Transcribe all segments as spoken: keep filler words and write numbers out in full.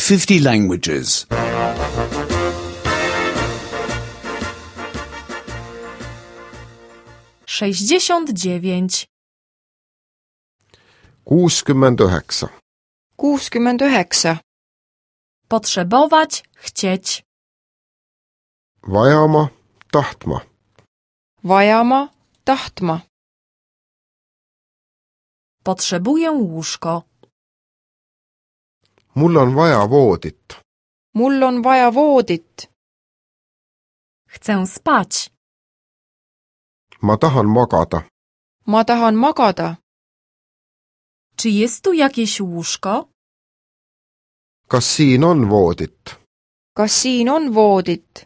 fifty languages. sześćdziesiąt dziewięć. kuuskümmend üheksa. kuuskümmend üheksa. Potrzebować, chcieć. Vajama, tahtma. Vajama, tahtma. Potrzebuję łóżko. Mul on vaja voodit. Mul on vaja voodit. Chcę spać. Ma tahan magada. Ma tahan magada. Czy jest tu jakieś łóżko? Kas siin on voodit? Kas siin on voodit?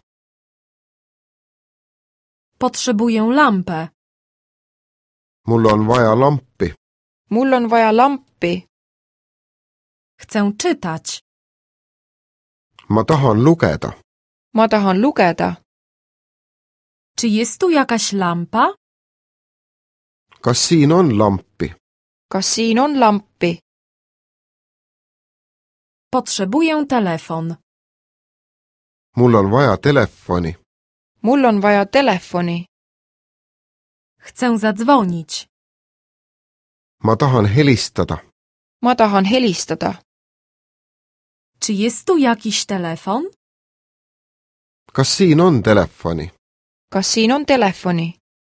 Potrzebuję lampę. Mul on vaja lampi. Mul on vaja lampi. Chcę czytać. Ma tahan lugeda. Ma tahan lugeda. Czy jest tu jakaś lampa? Kas siin on lampi? Kas siin on lampi? Potrzebuję telefon. Mul on vaja telefoni. Mul on vaja telefoni. Chcę zadzwonić. Ma tahan helistada. Ma tahan helistada. Czy jest tu jakiś telefon? Kas siin on telefoni? Kas siin on telefoni?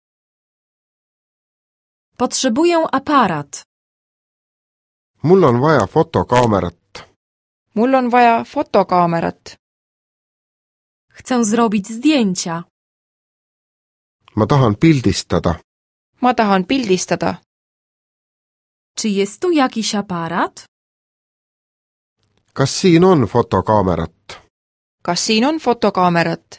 Potrzebuję aparat. Mul on vaja fotokaamerat. Mul on vaja fotokaamerat. Chcę zrobić zdjęcia. Ma tahan pildistada. Ma tahan pildistada. Czy jest tu jakiś aparat? Kas siin on fotokaamerat? Kas siin on fotokaamerat?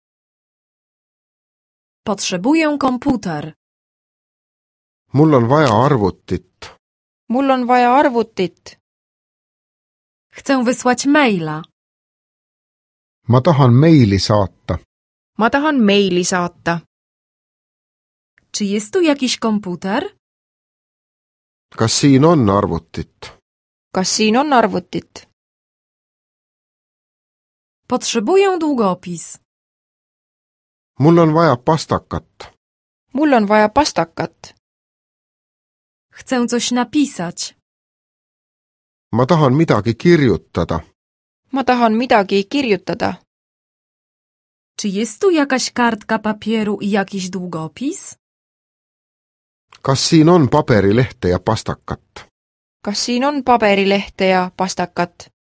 Potrzebuję komputer. Mul on vaja arvutit. Mul on vaja arvutit. Chcę wysłać maila. Ma tahan meili saata. Ma tahan meili saata. Czy jest tu jakiś komputer? Kas siin on arvutit? Kas siin on arvutit? Potrzebuję długopis. Mul on vaja pastakat. Mul on vaja pastakat. Chcę coś napisać. Ma tahan midagi kirjutada. Ma tahan midagi kirjutada. Czy jest tu jakaś kartka papieru i jakiś długopis? Kas siin on paberilehte ja pastakat? Kas siin on paberilehte ja pastakat?